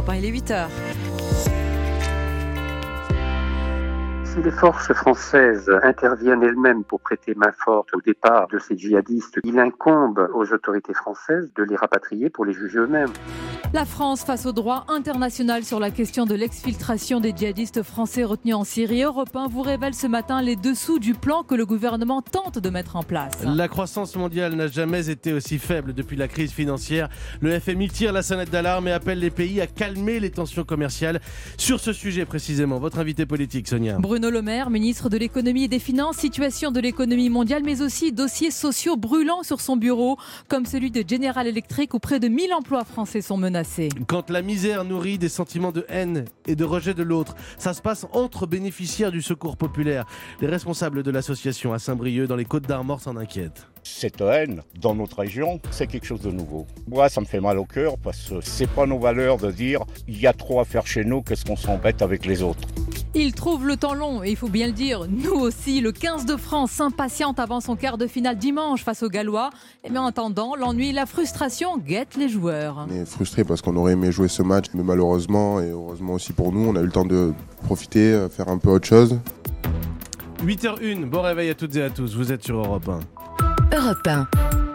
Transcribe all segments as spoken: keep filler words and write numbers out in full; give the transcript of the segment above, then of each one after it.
Europe un, il est huit heures. Si les forces françaises interviennent elles-mêmes pour prêter main forte au départ de ces djihadistes, il incombe aux autorités françaises de les rapatrier pour les juger eux-mêmes. La France face au droit international sur la question de l'exfiltration des djihadistes français retenus en Syrie. Europe un vous révèle ce matin les dessous du plan que le gouvernement tente de mettre en place. La croissance mondiale n'a jamais été aussi faible depuis la crise financière. Le F M I tire la sonnette d'alarme et appelle les pays à calmer les tensions commerciales. Sur ce sujet précisément, votre invité politique, Sonia. Bruno Le Maire, ministre de l'économie et des finances, situation de l'économie mondiale, mais aussi dossiers sociaux brûlants sur son bureau, comme celui de General Electric où près de mille emplois français sont menacés. Quand la misère nourrit des sentiments de haine et de rejet de l'autre, ça se passe entre bénéficiaires du secours populaire. Les responsables de l'association à Saint-Brieuc dans les Côtes-d'Armor s'en inquiètent. Cette haine dans notre région, c'est quelque chose de nouveau. Moi, ça me fait mal au cœur parce que c'est pas nos valeurs de dire il y a trop à faire chez nous, qu'est-ce qu'on s'embête avec les autres. Il trouve le temps long et il faut bien le dire, nous aussi. Le quinze de France s'impatiente avant son quart de finale dimanche face aux Gallois. Mais en attendant, l'ennui et la frustration guettent les joueurs. On est frustrés parce qu'on aurait aimé jouer ce match, mais malheureusement et heureusement aussi pour nous, on a eu le temps de profiter, faire un peu autre chose. huit heures une, bon réveil à toutes et à tous, vous êtes sur Europe un. Europe un.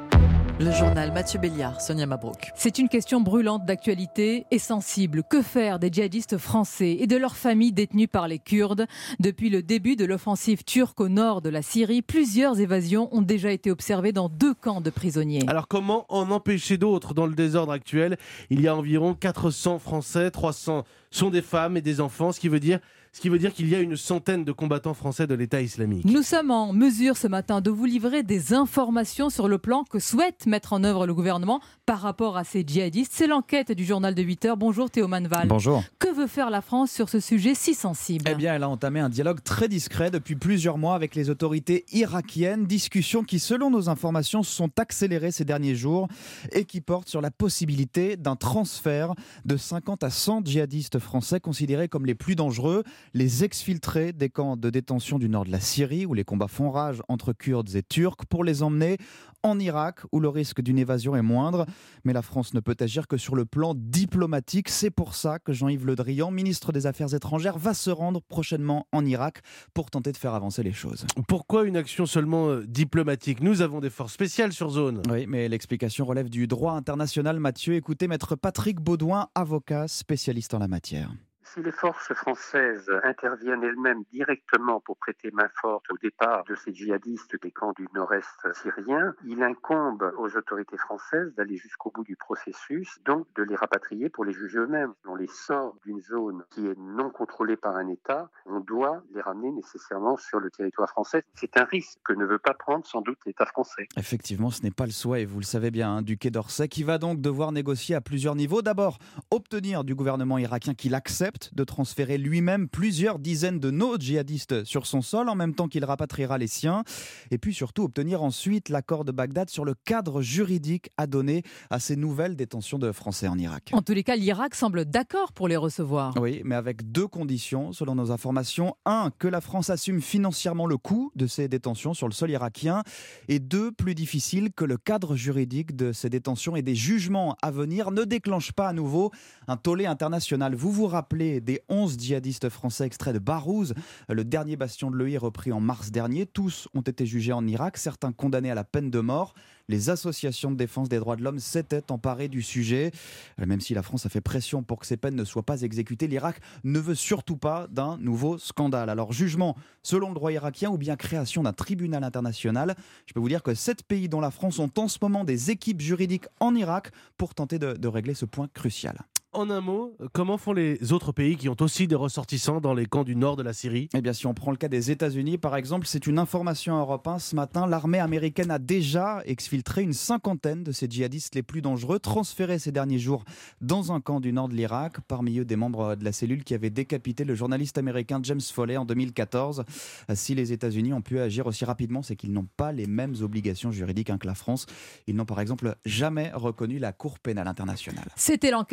Le journal Mathieu Béliard, Sonia Mabrouk. C'est une question brûlante d'actualité et sensible. Que faire des djihadistes français et de leurs familles détenues par les Kurdes ? Depuis le début de l'offensive turque au nord de la Syrie, plusieurs évasions ont déjà été observées dans deux camps de prisonniers. Alors comment en empêcher d'autres dans le désordre actuel ? Il y a environ quatre cents Français, trois cents sont des femmes et des enfants, ce qui veut dire Ce qui veut dire qu'il y a une centaine de combattants français de l'État islamique. Nous sommes en mesure ce matin de vous livrer des informations sur le plan que souhaite mettre en œuvre le gouvernement par rapport à ces djihadistes. C'est l'enquête du journal de huit heures. Bonjour Théo Manval. Bonjour. Que veut faire la France sur ce sujet si sensible ? Eh bien, elle a entamé un dialogue très discret depuis plusieurs mois avec les autorités irakiennes. Discussions qui, selon nos informations, sont accélérées ces derniers jours et qui portent sur la possibilité d'un transfert de cinquante à cent djihadistes français considérés comme les plus dangereux. Les exfiltrer des camps de détention du nord de la Syrie où les combats font rage entre Kurdes et Turcs pour les emmener en Irak où le risque d'une évasion est moindre. Mais la France ne peut agir que sur le plan diplomatique. C'est pour ça que Jean-Yves Le Drian, ministre des Affaires étrangères, va se rendre prochainement en Irak pour tenter de faire avancer les choses. Pourquoi une action seulement diplomatique ? Nous avons des forces spéciales sur zone. Oui, mais l'explication relève du droit international. Mathieu, écoutez Maître Patrick Baudouin, avocat spécialiste en la matière. Si les forces françaises interviennent elles-mêmes directement pour prêter main forte au départ de ces djihadistes des camps du nord-est syrien, il incombe aux autorités françaises d'aller jusqu'au bout du processus, donc de les rapatrier pour les juger eux-mêmes. On les sort d'une zone qui est non contrôlée par un État, on doit les ramener nécessairement sur le territoire français. C'est un risque que ne veut pas prendre sans doute l'État français. Effectivement, ce n'est pas le souhait, et vous le savez bien, hein, du Quai d'Orsay, qui va donc devoir négocier à plusieurs niveaux. D'abord, obtenir du gouvernement irakien qu'il accepte de transférer lui-même plusieurs dizaines de nos djihadistes sur son sol en même temps qu'il rapatriera les siens et puis surtout obtenir ensuite l'accord de Bagdad sur le cadre juridique à donner à ces nouvelles détentions de Français en Irak. En tous les cas, l'Irak semble d'accord pour les recevoir. Oui, mais avec deux conditions selon nos informations. Un, que la France assume financièrement le coût de ces détentions sur le sol irakien et deux, plus difficile, que le cadre juridique de ces détentions et des jugements à venir ne déclenche pas à nouveau un tollé international. Vous vous rappelez des onze djihadistes français extraits de Barouz, le dernier bastion de l'E I repris en mars dernier. Tous ont été jugés en Irak, certains condamnés à la peine de mort. Les associations de défense des droits de l'homme s'étaient emparées du sujet. Même si la France a fait pression pour que ces peines ne soient pas exécutées, l'Irak ne veut surtout pas d'un nouveau scandale. Alors jugement selon le droit irakien ou bien création d'un tribunal international. Je peux vous dire que sept pays dont la France ont en ce moment des équipes juridiques en Irak pour tenter de, de régler ce point crucial. En un mot, comment font les autres pays qui ont aussi des ressortissants dans les camps du nord de la Syrie ? Eh bien, si on prend le cas des États-Unis, par exemple, c'est une information Europe un ce matin. L'armée américaine a déjà exfiltré une cinquantaine de ces djihadistes les plus dangereux, transférés ces derniers jours dans un camp du nord de l'Irak. Parmi eux, des membres de la cellule qui avait décapité le journaliste américain James Foley en deux mille quatorze. Si les États-Unis ont pu agir aussi rapidement, c'est qu'ils n'ont pas les mêmes obligations juridiques hein, que la France. Ils n'ont par exemple jamais reconnu la Cour pénale internationale. C'était l'enquête du huit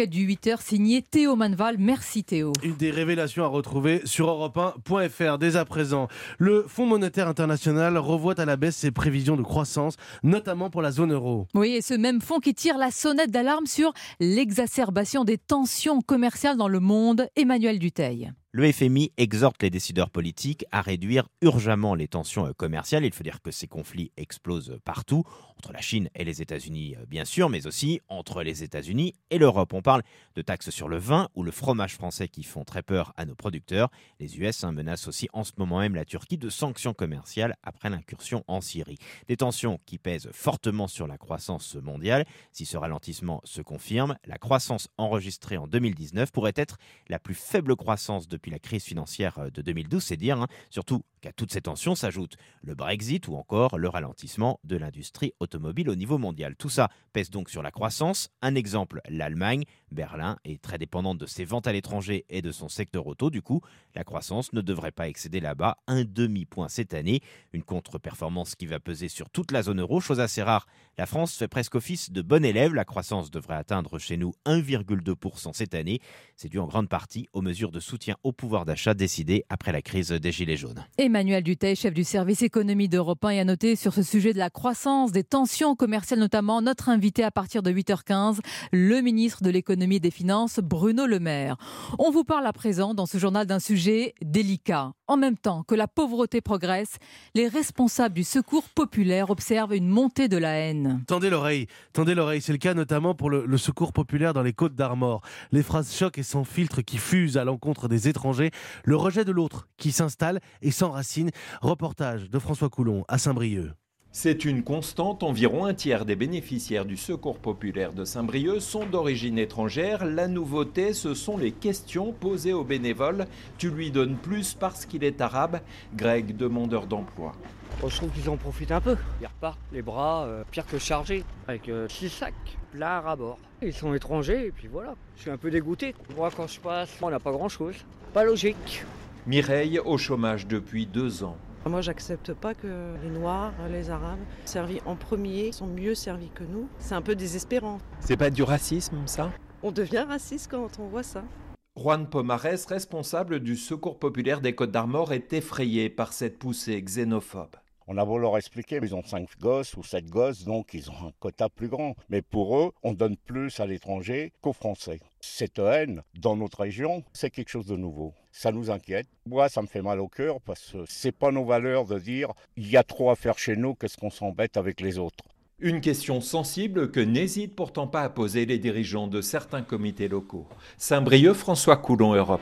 Twitter signé Théo Manval. Merci Théo. Une des révélations à retrouver sur europe un point f r dès à présent. Le Fonds monétaire international revoit à la baisse ses prévisions de croissance, notamment pour la zone euro. Oui, et ce même fonds qui tire la sonnette d'alarme sur l'exacerbation des tensions commerciales dans le monde. Emmanuel Dutheil. Le F M I exhorte les décideurs politiques à réduire urgemment les tensions commerciales. Il faut dire que ces conflits explosent partout, entre la Chine et les États-Unis bien sûr, mais aussi entre les États-Unis et l'Europe. On parle de taxes sur le vin ou le fromage français qui font très peur à nos producteurs. Les U S hein, menacent aussi en ce moment même la Turquie de sanctions commerciales après l'incursion en Syrie. Des tensions qui pèsent fortement sur la croissance mondiale. Si ce ralentissement se confirme, la croissance enregistrée en deux mille dix-neuf pourrait être la plus faible croissance de depuis la crise financière de deux mille douze, c'est dire, hein, surtout qu'à toutes ces tensions s'ajoute le Brexit ou encore le ralentissement de l'industrie automobile au niveau mondial. Tout ça pèse donc sur la croissance. Un exemple, l'Allemagne. Berlin est très dépendante de ses ventes à l'étranger et de son secteur auto. Du coup, la croissance ne devrait pas excéder là-bas un demi-point cette année. Une contre-performance qui va peser sur toute la zone euro, chose assez rare. La France fait presque office de bon élève. La croissance devrait atteindre chez nous un virgule deux pour cent cette année. C'est dû en grande partie aux mesures de soutien au pouvoir d'achat décidées après la crise des Gilets jaunes. Emmanuel Dutheil, chef du service économie d'Europe un, et à noter sur ce sujet de la croissance, des tensions commerciales notamment, notre invité à partir de huit heures quinze, le ministre de l'économie et des finances, Bruno Le Maire. On vous parle à présent dans ce journal d'un sujet délicat. En même temps que la pauvreté progresse, les responsables du secours populaire observent une montée de la haine. Tendez l'oreille, tendez l'oreille. C'est le cas notamment pour le, le secours populaire dans les Côtes d'Armor. Les phrases chocs et sans filtre qui fusent à l'encontre des étrangers, le rejet de l'autre qui s'installe et s'enracine. Reportage de François Coulon à Saint-Brieuc. C'est une constante, environ un tiers des bénéficiaires du Secours populaire de Saint-Brieuc sont d'origine étrangère. La nouveauté, ce sont les questions posées aux bénévoles. Tu lui donnes plus parce qu'il est arabe. Greg, demandeur d'emploi. Je trouve qu'ils en profitent un peu. Ils repartent les bras euh, pire que chargés, avec euh, six sacs, plats à bord. Ils sont étrangers et puis voilà. Je suis un peu dégoûté. Moi quand je passe, on n'a pas grand chose. Pas logique. Mireille, au chômage depuis deux ans. Moi, j'accepte pas que les Noirs, les Arabes, servis en premier, sont mieux servis que nous. C'est un peu désespérant. C'est pas du racisme, ça ? On devient raciste quand on voit ça. Juan Pomares, responsable du Secours populaire des Côtes d'Armor, est effrayé par cette poussée xénophobe. On a beau leur expliquer, ils ont cinq gosses ou sept gosses, donc ils ont un quota plus grand. Mais pour eux, on donne plus à l'étranger qu'aux Français. Cette haine, dans notre région, c'est quelque chose de nouveau. Ça nous inquiète. Moi, ça me fait mal au cœur parce que c'est pas nos valeurs de dire il y a trop à faire chez nous, qu'est-ce qu'on s'embête avec les autres. Une question sensible que n'hésitent pourtant pas à poser les dirigeants de certains comités locaux. Saint-Brieuc, François Coulon, Europe.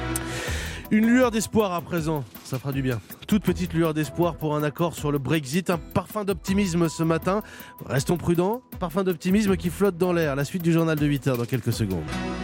Une lueur d'espoir à présent, ça fera du bien. Toute petite lueur d'espoir pour un accord sur le Brexit, un parfum d'optimisme ce matin. Restons prudents, parfum d'optimisme qui flotte dans l'air. La suite du journal de huit heures dans quelques secondes.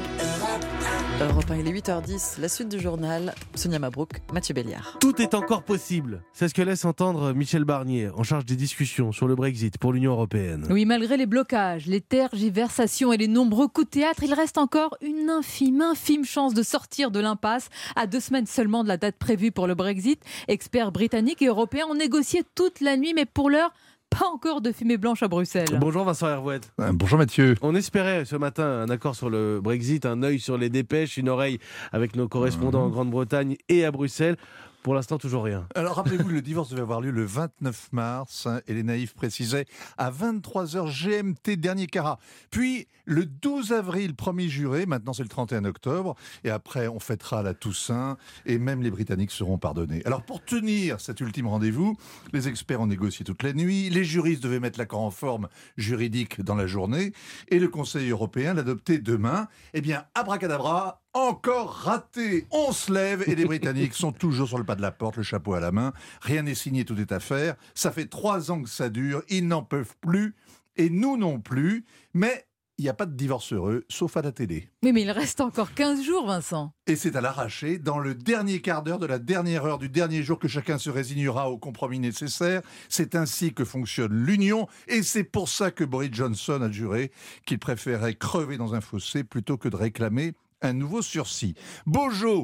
Europe un, il est huit heures dix, la suite du journal, Sonia Mabrouk, Mathieu Béliard. Tout est encore possible, c'est ce que laisse entendre Michel Barnier, en charge des discussions sur le Brexit pour l'Union européenne. Oui, malgré les blocages, les tergiversations et les nombreux coups de théâtre, il reste encore une infime, infime chance de sortir de l'impasse à deux semaines seulement de la date prévue pour le Brexit. Experts britanniques et européens ont négocié toute la nuit, mais pour l'heure, pas encore de fumée blanche à Bruxelles. Bonjour Vincent Hervouette. Euh, bonjour Mathieu. On espérait ce matin un accord sur le Brexit, un œil sur les dépêches, une oreille avec nos correspondants mmh. en Grande-Bretagne et à Bruxelles. Pour l'instant, toujours rien. Alors, rappelez-vous, le divorce devait avoir lieu le vingt-neuf mars, hein, et les naïfs précisaient à vingt-trois heures G M T, dernier carat. Puis, le douze avril, premier juré, maintenant c'est le trente et un octobre, et après, on fêtera la Toussaint, et même les Britanniques seront pardonnés. Alors, pour tenir cet ultime rendez-vous, les experts ont négocié toute la nuit, les juristes devaient mettre l'accord en forme juridique dans la journée, et le Conseil européen l'adopter demain. Eh bien, abracadabra, encore raté. On se lève et les Britanniques sont toujours sur le pas de la porte, le chapeau à la main. Rien n'est signé, tout est à faire. Ça fait trois ans que ça dure, ils n'en peuvent plus, et nous non plus. Mais il n'y a pas de divorce heureux, sauf à la télé. Oui, mais il reste encore quinze jours, Vincent. Et c'est à l'arraché, dans le dernier quart d'heure de la dernière heure du dernier jour, que chacun se résignera au compromis nécessaire. C'est ainsi que fonctionne l'Union, et c'est pour ça que Boris Johnson a juré qu'il préférait crever dans un fossé plutôt que de réclamer un nouveau sursis. Bojo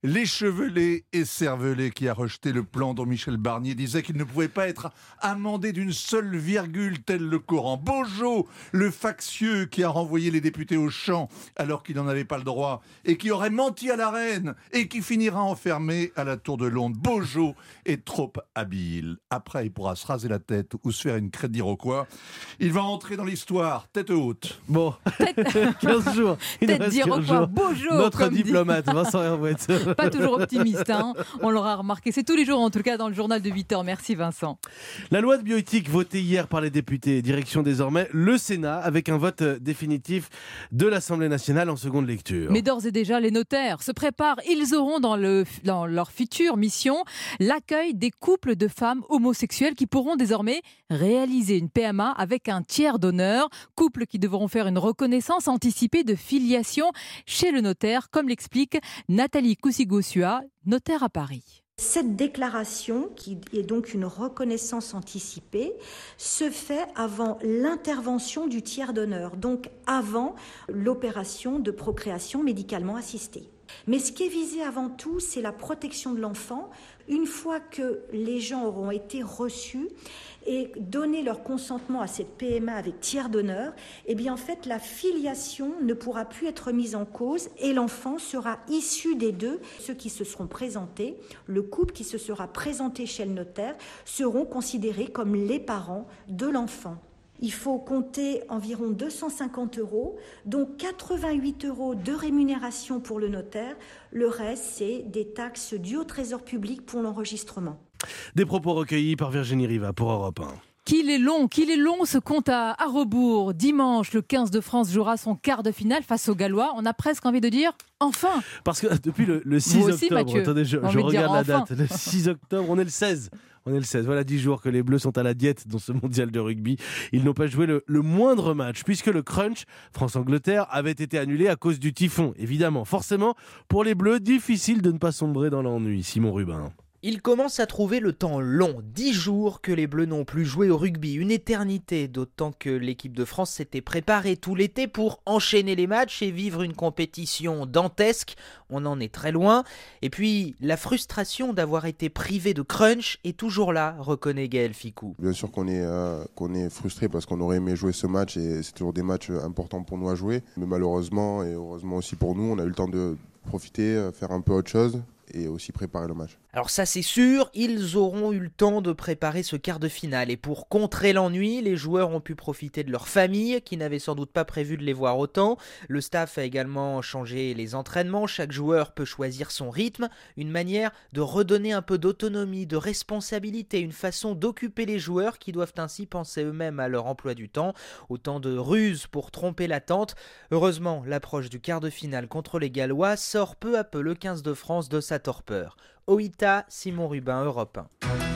l'échevelé et cervelé qui a rejeté le plan dont Michel Barnier disait qu'il ne pouvait pas être amendé d'une seule virgule tel le Coran. Beaujot, le factieux qui a renvoyé les députés au champ alors qu'il n'en avait pas le droit et qui aurait menti à la reine et qui finira enfermé à la tour de Londres. Beaujot est trop habile. Après, il pourra se raser la tête ou se faire une crête d'Iroquois. Il va entrer dans l'histoire, tête haute. Bon, quinze jours. Il Tête d'Iroquois, Beaujot. Notre diplomate, dit. Vincent Hervouet. Pas toujours optimiste, hein. On l'aura remarqué. C'est tous les jours, en tout cas, dans le journal de huit heures. Merci Vincent. La loi de bioéthique votée hier par les députés, direction désormais le Sénat, avec un vote définitif de l'Assemblée nationale en seconde lecture. Mais d'ores et déjà, les notaires se préparent. Ils auront dans, le, dans leur future mission l'accueil des couples de femmes homosexuelles qui pourront désormais réaliser une P M A avec un tiers d'honneur. Couples qui devront faire une reconnaissance anticipée de filiation chez le notaire, comme l'explique Nathalie Kousigossua, notaire à Paris. Cette déclaration, qui est donc une reconnaissance anticipée, se fait avant l'intervention du tiers d'honneur, donc avant l'opération de procréation médicalement assistée. Mais ce qui est visé avant tout, c'est la protection de l'enfant. Une fois que les gens auront été reçus et donné leur consentement à cette P M A avec tiers d'honneur, eh bien en fait la filiation ne pourra plus être mise en cause et l'enfant sera issu des deux. Ceux qui se seront présentés, le couple qui se sera présenté chez le notaire, seront considérés comme les parents de l'enfant. Il faut compter environ deux cent cinquante euros, dont quatre-vingt-huit euros de rémunération pour le notaire. Le reste, c'est des taxes dues au Trésor public pour l'enregistrement. Des propos recueillis par Virginie Riva pour Europe un. Qu'il est long, qu'il est long ce compte à, à rebours. Dimanche, le quinze de France jouera son quart de finale face aux Gallois. On a presque envie de dire enfin. Parce que depuis le, le six Vous aussi, octobre, Mathieu, attendez, je, je de regarde la enfin. date. Le six octobre, on est le seize. On est le seize. Voilà dix jours que les Bleus sont à la diète dans ce mondial de rugby. Ils n'ont pas joué le, le moindre match puisque le crunch France-Angleterre avait été annulé à cause du typhon. Évidemment, forcément, pour les Bleus, difficile de ne pas sombrer dans l'ennui. Simon Rubin. Il commence à trouver le temps long, dix jours que les Bleus n'ont plus joué au rugby, une éternité, d'autant que l'équipe de France s'était préparée tout l'été pour enchaîner les matchs et vivre une compétition dantesque. On en est très loin. Et puis, la frustration d'avoir été privé de crunch est toujours là, reconnaît Gaël Ficou. Bien sûr qu'on est, euh, qu'on est frustré parce qu'on aurait aimé jouer ce match et c'est toujours des matchs importants pour nous à jouer. Mais malheureusement, et heureusement aussi pour nous, on a eu le temps de profiter, faire un peu autre chose et aussi préparer le match. Alors ça c'est sûr, ils auront eu le temps de préparer ce quart de finale et pour contrer l'ennui, les joueurs ont pu profiter de leur famille qui n'avaient sans doute pas prévu de les voir autant. Le staff a également changé les entraînements, chaque joueur peut choisir son rythme, une manière de redonner un peu d'autonomie, de responsabilité, une façon d'occuper les joueurs qui doivent ainsi penser eux-mêmes à leur emploi du temps. Autant de ruses pour tromper l'attente. Heureusement, l'approche du quart de finale contre les Gallois sort peu à peu le quinze de France de sa torpeur. Oita, Simon Rubin, Europe un.